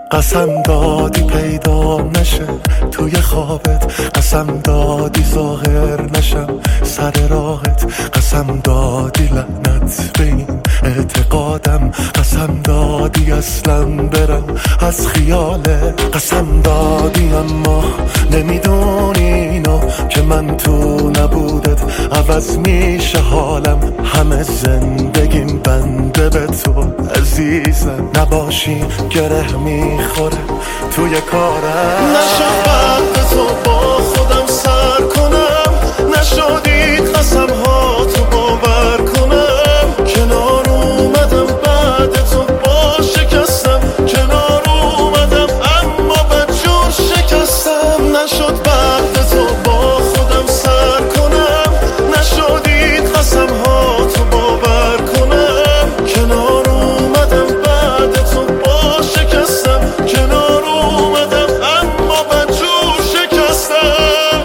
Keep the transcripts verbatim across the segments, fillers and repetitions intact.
قسم دادی پیدا نشه توی خوابت، قسم دادی ظاهر نشم سر راهت، قسم دادی لعنت به این اعتقادم، قسم دادی اصلا برم از خیالت، قسم دادی اما نمیدونی اینو که من تو نبودت عوض میشه حالم، همه زندگیم بنده به تو عزیزم، نباشی گره میخوره توی کارم. نشد بعد تو با خودم سر کنم، نشدید قسم ها تو باور کنم، کنار اومدم بعد تو با شکستم، کنار اومدم اما بدجور شکستم. نشد بعد تو با خودم سر کنم، نشدید قسم ها تو باور کنم، کنار اومدم بعد تو با شکستم، کنار اومدم اما بدجور شکستم.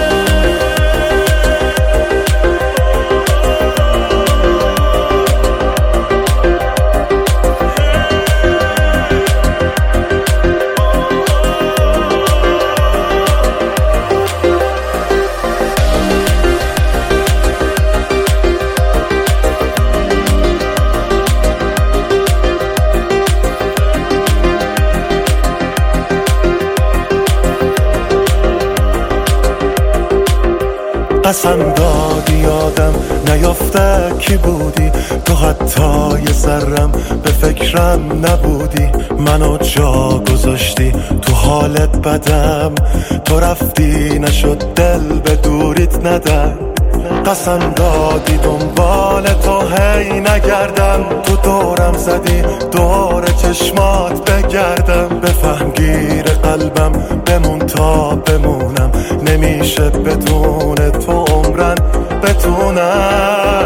قسم دادی یادم نیافته کی بودی، تو حتی یه ذرم به فکرم نبودی، منو جا گذاشتی تو حالت بدم، تو رفتی نشد دل به دوریت ندم، قسم دادی دنبال تو هی نگردم، تو دورم زدی دور چشمات بگردم، بفهم گیر قلبم بمون تا بمونم، نمیشه بدون تو عمرن بتونم.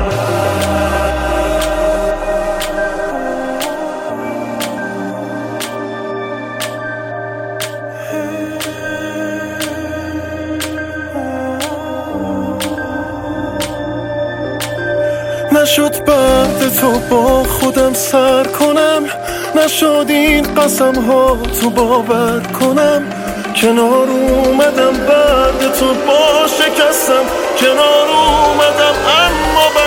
نشد بعد تو با خودم سر کنم، نشد این قسم ها تو باور کنم، کنار اومدم بعد تو با شکستم، کنار اومدم اما